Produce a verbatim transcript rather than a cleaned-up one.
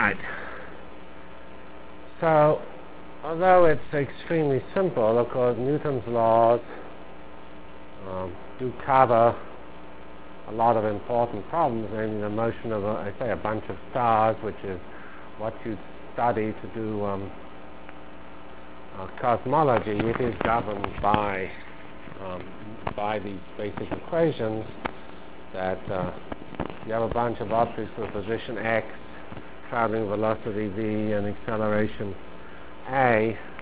Right. So, although it's extremely simple, of course, Newton's laws um, do cover a lot of important problems, namely the motion of, a, I say, a bunch of stars, which is what you study to do um, uh, cosmology. It is governed by um, by these basic equations that uh, you have a bunch of objects with position x, traveling velocity v, and acceleration a.